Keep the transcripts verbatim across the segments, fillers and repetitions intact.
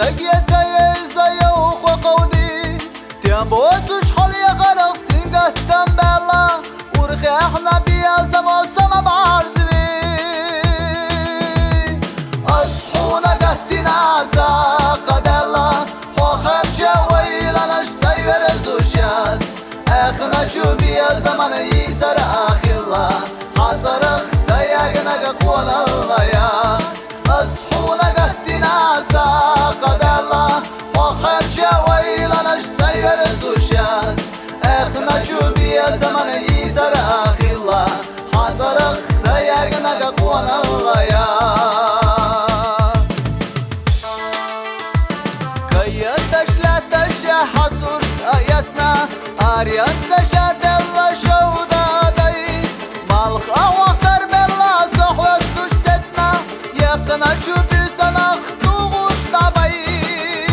دقية زي زي وخوقودي تيمبوتش حلي غرق سنقه تنبلا ورخيحنا بيا زما سما بعرزبي أصحونا قهتنا ساقدلا خوخب جويلنا شسير زوشات اخنا شو بيا زمان يسر اخلا حصرخ سياقنا قوان الغياس أصحونا قهتنا ساقدلا خوخب جويلنا شسير زوشات اخنا شو بيا زمان يسر اخلا حصرخ سياقنا قوان الغياس حصر آياتنا آريان تشاد الله شودا داي مالخ أوختر بالله صحوة تشتتنا يقنا شوبي سنخ توغوش طبي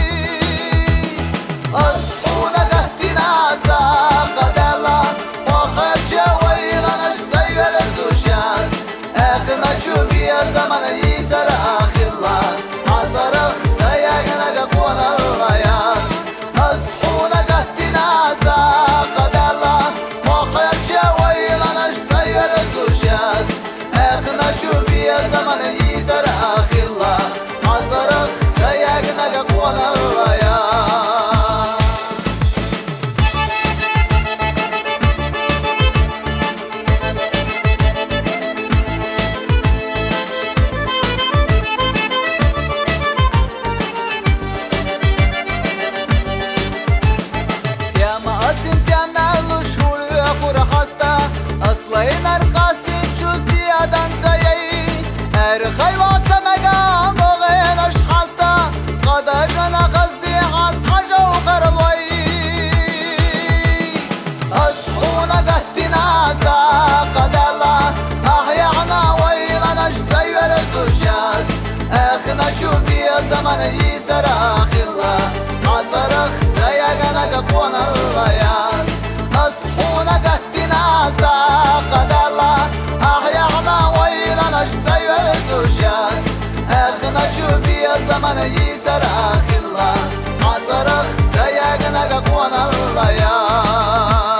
أصحونا قهتنا ساقد الله وخير جويلنا شزير الزوشات اخنا شوبي يا زمن يسر آخي الله عطرخ سياقنا قوان الغياس أصحونا قهتنا ساقد الله وخير جويلنا شزير الزوشات اخنا شوبي يا زمن يسر آخي الله عطرخ سياقنا قوان الغياس أصلين أرقاستين شو زيادة زيي أرخي واتمقا وغير أشخاصتا قدقنا قصدي عاص حاجة وغير الوي أصحونا قهتنا ساقد الله أحيانا ويلنا شزير الزوجات اخنا شو بيا زمن يسر آخي الله عطرخ زيقنا قبوان الغياس أصحونا قهتنا ساقد الله أحيانا ويلنا شزير الزوجات اخنا شو بيا زمن يسر آخي الله عطرخ زيقنا قبوان الغياس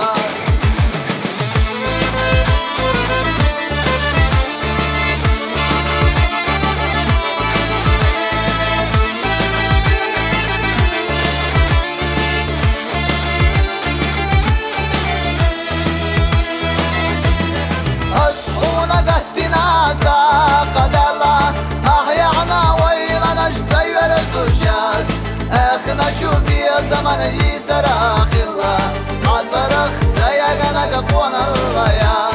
ساقد الله أحيانا ويلنا شزير الزوجات اخنا شو بيا زمن يسر آخي الله عطرخ زيقنا قبوان الغياس